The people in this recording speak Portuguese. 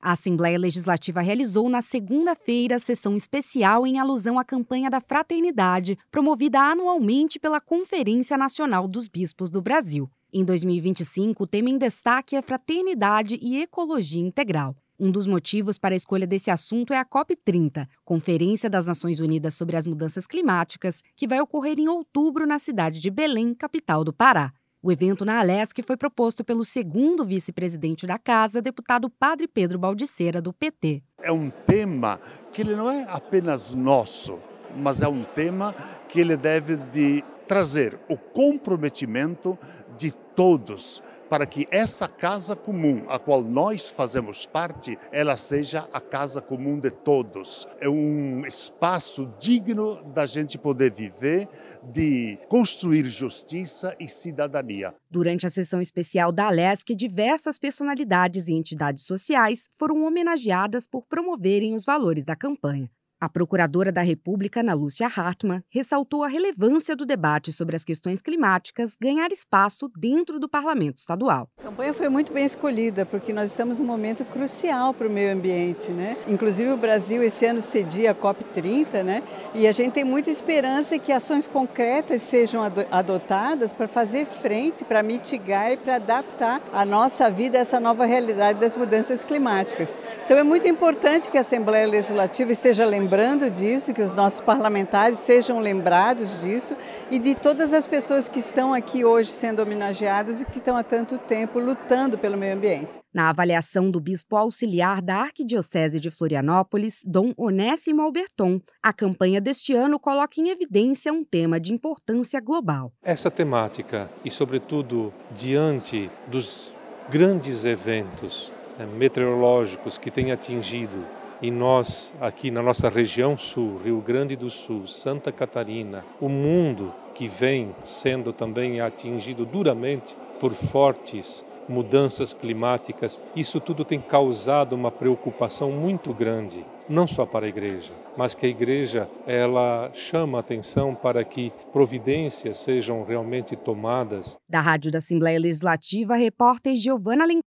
A Assembleia Legislativa realizou na segunda-feira sessão especial em alusão à campanha da Fraternidade, promovida anualmente pela Conferência Nacional dos Bispos do Brasil. Em 2025, o tema em destaque é Fraternidade e Ecologia Integral. Um dos motivos para a escolha desse assunto é a COP30, Conferência das Nações Unidas sobre as Mudanças Climáticas, que vai ocorrer em outubro na cidade de Belém, capital do Pará. O evento na Alesc foi proposto pelo segundo vice-presidente da Casa, deputado Padre Pedro Baldiceira, do PT. É um tema que ele não é apenas nosso, mas é um tema que ele deve de trazer o comprometimento de todos para que essa casa comum, a qual nós fazemos parte, ela seja a casa comum de todos. É um espaço digno da gente poder viver, de construir justiça e cidadania. Durante a sessão especial da Alesc, diversas personalidades e entidades sociais foram homenageadas por promoverem os valores da campanha. A procuradora da República, Ana Lúcia Hartmann, ressaltou a relevância do debate sobre as questões climáticas ganhar espaço dentro do Parlamento Estadual. A campanha foi muito bem escolhida, porque nós estamos num momento crucial para o meio ambiente, né? Inclusive o Brasil esse ano cedia a COP30, né? E a gente tem muita esperança que ações concretas sejam adotadas para fazer frente, para mitigar e para adaptar a nossa vida a essa nova realidade das mudanças climáticas. Então é muito importante que a Assembleia Legislativa esteja lembrando disso, que os nossos parlamentares sejam lembrados disso e de todas as pessoas que estão aqui hoje sendo homenageadas e que estão há tanto tempo lutando pelo meio ambiente. Na avaliação do bispo auxiliar da Arquidiocese de Florianópolis, Dom Onésimo Alberton, a campanha deste ano coloca em evidência um tema de importância global. Essa temática, e sobretudo diante dos grandes eventos meteorológicos que têm atingido e nós, aqui na nossa região sul, Rio Grande do Sul, Santa Catarina, o mundo que vem sendo também atingido duramente por fortes mudanças climáticas, isso tudo tem causado uma preocupação muito grande, não só para a igreja, mas que a igreja ela chama a atenção para que providências sejam realmente tomadas. Da Rádio da Assembleia Legislativa, a repórter Giovana